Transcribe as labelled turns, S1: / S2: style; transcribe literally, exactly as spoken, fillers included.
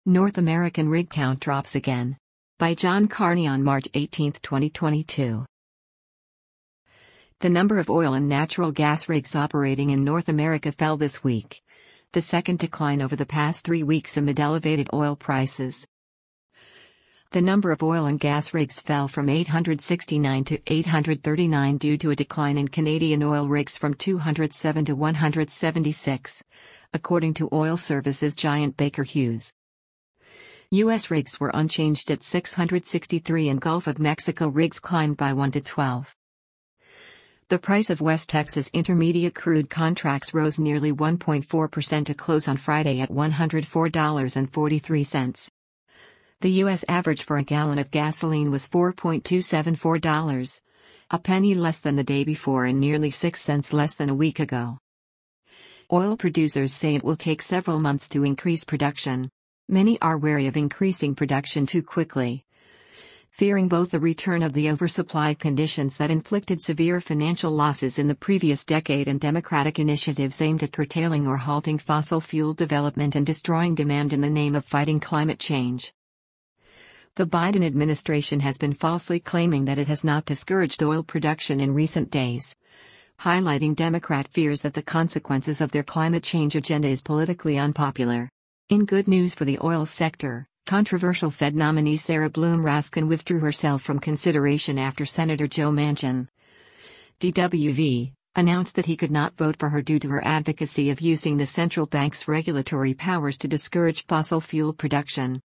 S1: North American rig count drops again. By John Carney on March eighteenth, twenty twenty-two. The number of oil and natural gas rigs operating in North America fell this week, the second decline over the past three weeks amid elevated oil prices. The number of oil and gas rigs fell from eight hundred sixty-nine to eight hundred thirty-nine due to a decline in Canadian oil rigs from two hundred seven to one hundred seventy-six, according to oil services giant Baker Hughes. U S rigs were unchanged at six hundred sixty-three and Gulf of Mexico rigs climbed by one to twelve. The price of West Texas Intermediate crude contracts rose nearly one point four percent to close on Friday at one hundred four dollars and forty-three cents. The U S average for a gallon of gasoline was four point two seven four dollars, a penny less than the day before and nearly six cents less than a week ago. Oil producers say it will take several months to increase production. Many are wary of increasing production too quickly, fearing both the return of the oversupply conditions that inflicted severe financial losses in the previous decade and democratic initiatives aimed at curtailing or halting fossil fuel development and destroying demand in the name of fighting climate change. The Biden administration has been falsely claiming that it has not discouraged oil production in recent days, highlighting Democrat fears that the consequences of their climate change agenda is politically unpopular. In good news for the oil sector, controversial Fed nominee Sarah Bloom Raskin withdrew herself from consideration after Senator Joe Manchin, D W V, announced that he could not vote for her due to her advocacy of using the central bank's regulatory powers to discourage fossil fuel production.